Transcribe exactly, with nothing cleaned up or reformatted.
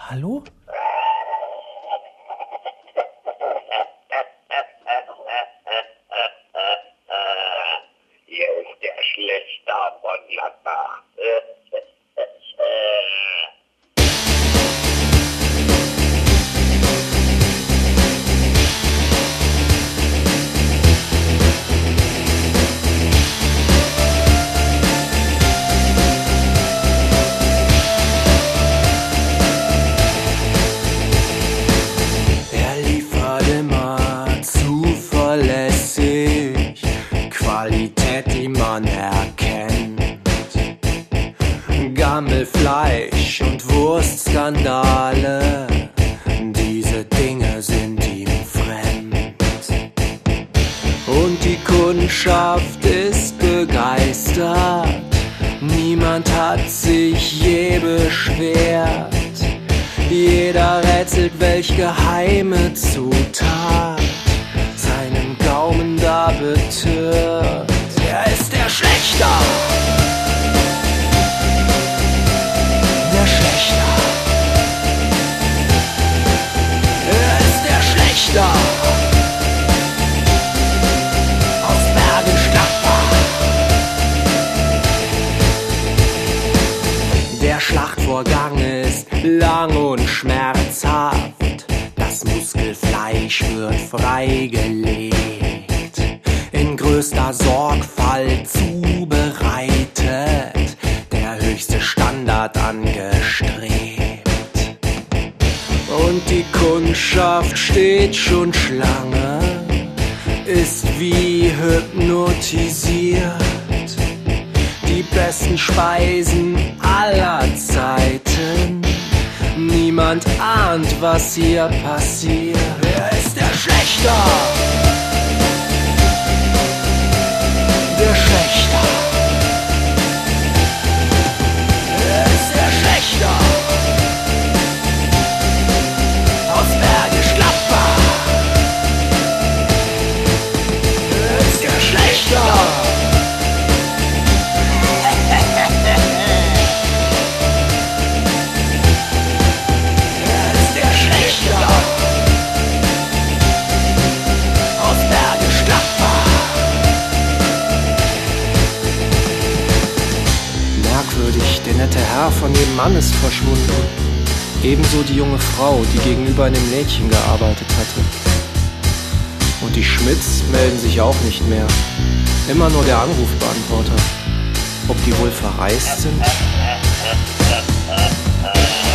Hallo? Hier ist der Schlechter von Gladbach. Er liefert immer zuverlässig Qualität, die man erkennt. Gammelfleisch und Wurstskandale, diese Dinge sind ihm fremd. Und die Kundschaft ist begeistert, niemand hat sich je beschwert. Jeder rätselt, welch geheime Zutat seinen Gaumen da betört. Er ist der Schlechter, der Schlechter. Er ist der Schlechter aus Bergisch Gladbach. Der Schlachtvorgang ist lang und schmerzhaft. Das Muskelfleisch wird freigelegt, in größter Sorgfalt zubereitet, der höchste Standard angestrebt. Und die Kundschaft steht schon Schlange, ist wie hypnotisiert. Die besten Speisen aller Zeiten, niemand ahnt, was hier passiert. Er ist der Schlechter, der Schlechter. Er ist der Schlechter aus Bergisch Gladbach. Er ist der Schlechter. Der nette Herr von dem Mann ist verschwunden. Ebenso die junge Frau, die gegenüber einem Mädchen gearbeitet hatte. Und die Schmidts melden sich auch nicht mehr. Immer nur der Anrufbeantworter. Ob die wohl verreist sind?